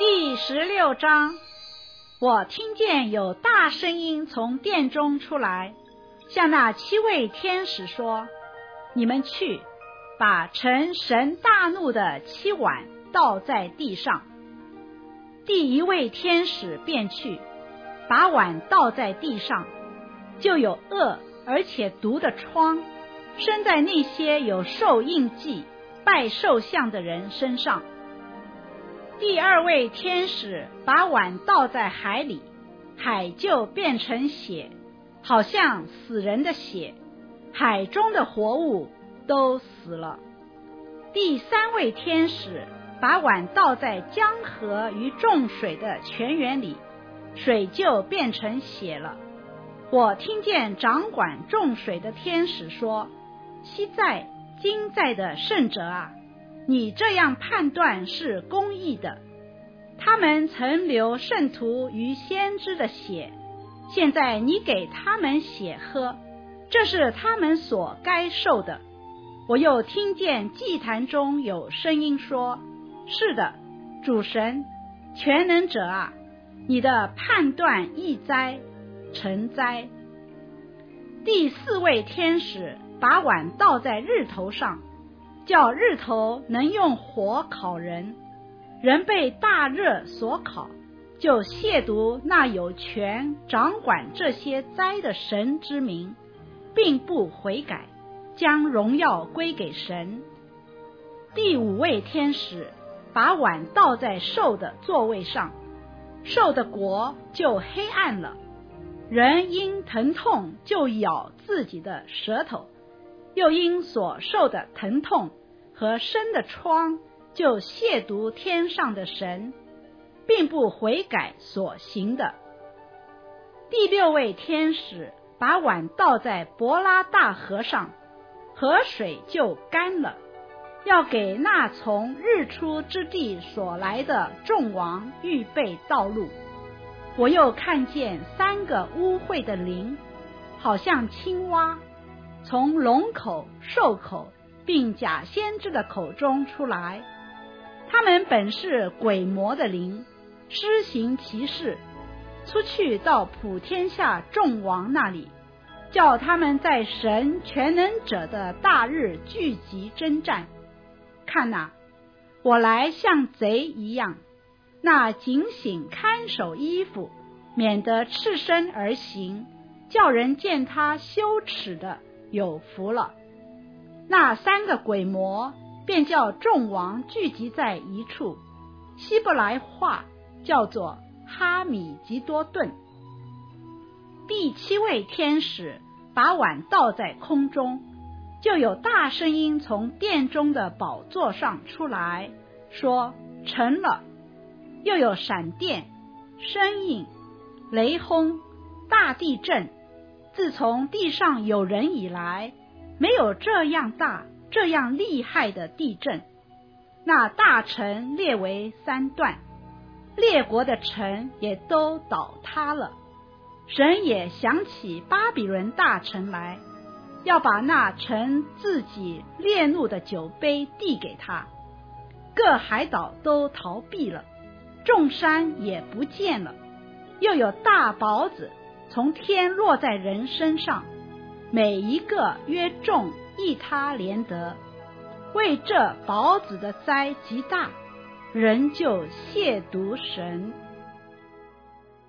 第16章，我听见有大声音从殿中出来，向那7位天使说：你们去，把盛神大怒的7碗倒在地上。第1位天使便去，把碗倒在地上，就有恶而且毒的疮生在那些有受印记拜兽像的人身上。第2位天使把碗倒在海里，海就变成血，好像死人的血，海中的活物都死了。第3位天使把碗倒在江河与众水的泉源里，水就变成血了。我听见掌管众水的天使说：昔在今在的圣者啊，你这样判断是公义的。他们曾流圣徒与先知的血，现在你给他们血喝，这是他们所该受的。我又听见祭坛中有声音说：是的，主神全能者啊，你的判断易哉，成哉。第4位天使把碗倒在日头上，叫日头能用火烤人，人被大热所烤，就亵渎那有权掌管这些灾的神之名，并不悔改，将荣耀归给神。第5位天使把碗倒在兽的座位上，兽的国就黑暗了，人因疼痛就咬自己的舌头，又因所受的疼痛和生的疮就亵渎天上的神，并不悔改所行的。第6位天使把碗倒在伯拉大河上，河水就干了，要给那从日出之地所来的众王预备道路。我又看见3个污秽的灵，好像青蛙，从龙口、兽口并假先知的口中出来。他们本是鬼魔的灵，施行奇事，出去到普天下众王那里，叫他们在神全能者的大日聚集征战。看哪，我来像贼一样，那警醒看守衣服，免得赤身而行，叫人见他羞耻的有福了。那3个鬼魔便叫众王聚集在一处，希伯来话叫做哈米吉多顿。第7位天使把碗倒在空中，就有大声音从殿中的宝座上出来，说：成了。又有闪电、声音、雷轰、大地震，自从地上有人以来，没有这样大这样厉害的地震。那大城列为3段，列国的城也都倒塌了。神也想起巴比伦大城来，要把那城自己烈怒的酒杯递给他。各海岛都逃避了，众山也不见了。又有大雹子从天落在人身上，每一个约重1他连得。为这雹子的灾极大，人就亵渎神。